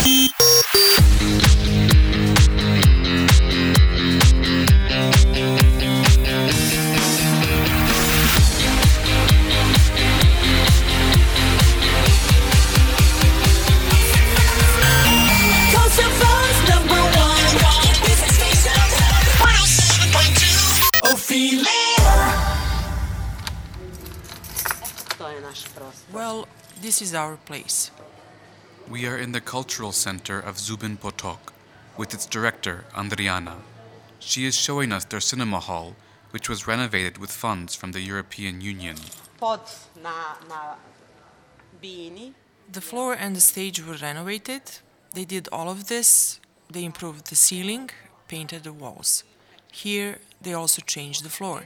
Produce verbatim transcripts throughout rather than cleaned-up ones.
Well, this is our place. We are in the cultural center of Zubin Potok with its director, Andriana. She is showing us their cinema hall, which was renovated with funds from the European Union. The floor and the stage were renovated. They did all of this. They improved the ceiling, painted the walls. Here, they also changed the floor.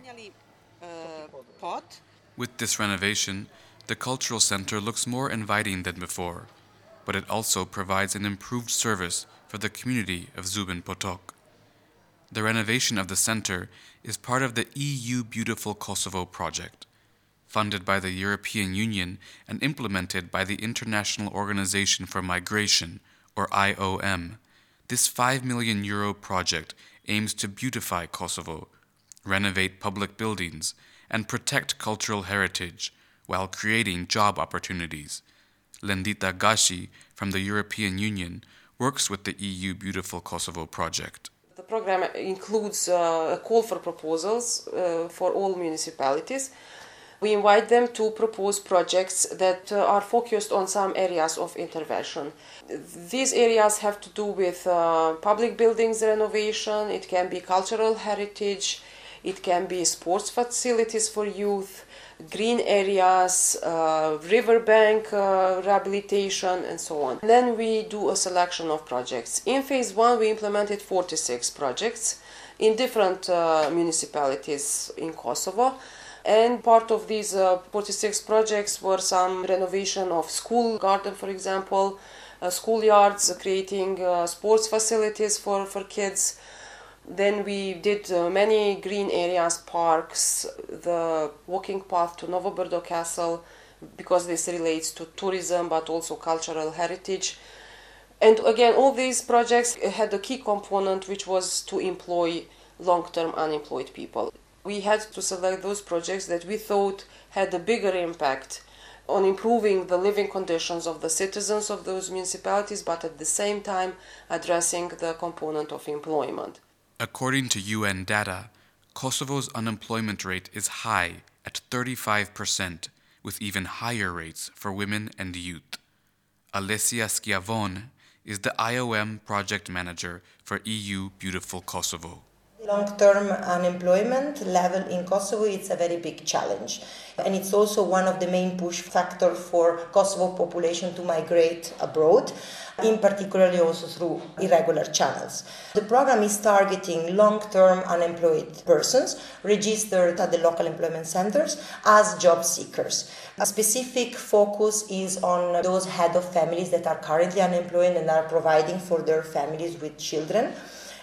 With this renovation, the cultural center looks more inviting than before, but it also provides an improved service for the community of Zubin Potok. The renovation of the center is part of the E U Beautiful Kosovo project, funded by the European Union and implemented by the International Organization for Migration, or I O M. This five million euro project aims to beautify Kosovo, renovate public buildings, and protect cultural heritage while creating job opportunities. Lendita Gashi from the European Union works with the E U Beautiful Kosovo project. The program includes uh, a call for proposals uh, for all municipalities. We invite them to propose projects that uh, are focused on some areas of intervention. These areas have to do with uh, public buildings renovation, it can be cultural heritage, it can be sports facilities for youth, green areas, uh, riverbank uh, rehabilitation, and so on. And then we do a selection of projects. In phase one, we implemented forty-six projects in different uh, municipalities in Kosovo. And part of these uh, forty-six projects were some renovation of school garden, for example, uh, schoolyards, creating uh, sports facilities for, for kids. Then we did uh, many green areas, parks, the walking path to Novo Brdo Castle, because this relates to tourism but also cultural heritage. And again, all these projects had a key component, which was to employ long-term unemployed people. We had to select those projects that we thought had a bigger impact on improving the living conditions of the citizens of those municipalities, but at the same time addressing the component of employment. According to U N data, Kosovo's unemployment rate is high at thirty-five percent, with even higher rates for women and youth. Alessia Schiavone is the I O M project manager for E U Beautiful Kosovo. Long-term unemployment level in Kosovo is a very big challenge, and it's also one of the main push factors for Kosovo population to migrate abroad, in particularly also through irregular channels. The program is targeting long-term unemployed persons registered at the local employment centers as job seekers. A specific focus is on those head of families that are currently unemployed and are providing for their families with children.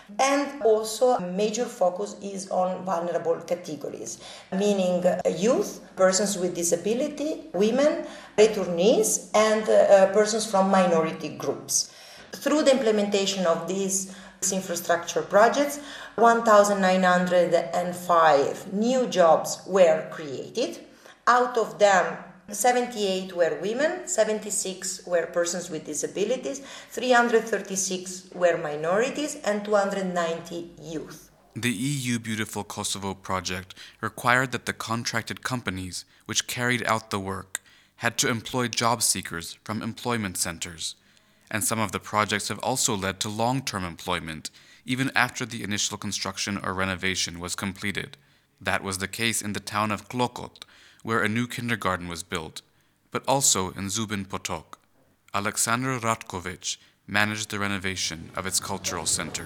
And also a major focus is on vulnerable categories, meaning youth, persons with disability, women, returnees, and uh, persons from minority groups. Through the implementation of these infrastructure projects, one thousand nine hundred five new jobs were created. Out of them, seventy-eight were women, seventy-six were persons with disabilities, three hundred thirty-six were minorities, and two hundred ninety youth. The E U Beautiful Kosovo project required that the contracted companies which carried out the work had to employ job seekers from employment centers, and some of the projects have also led to long-term employment, even after the initial construction or renovation was completed. That was the case in the town of Klokot, where a new kindergarten was built, but also in Zubin Potok. Aleksandar Ratkovic managed the renovation of its cultural center.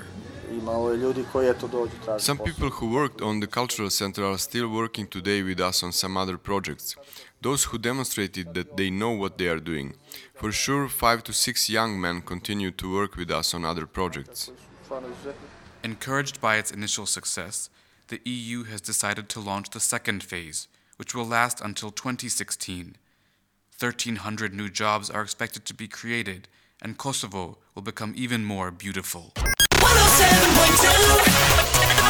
Some people who worked on the cultural center are still working today with us on some other projects. Those who demonstrated that they know what they are doing. For sure, five to six young men continue to work with us on other projects. Encouraged by its initial success, the E U has decided to launch the second phase, which will last until twenty sixteen. thirteen hundred new jobs are expected to be created and Kosovo will become even more beautiful. one oh seven point two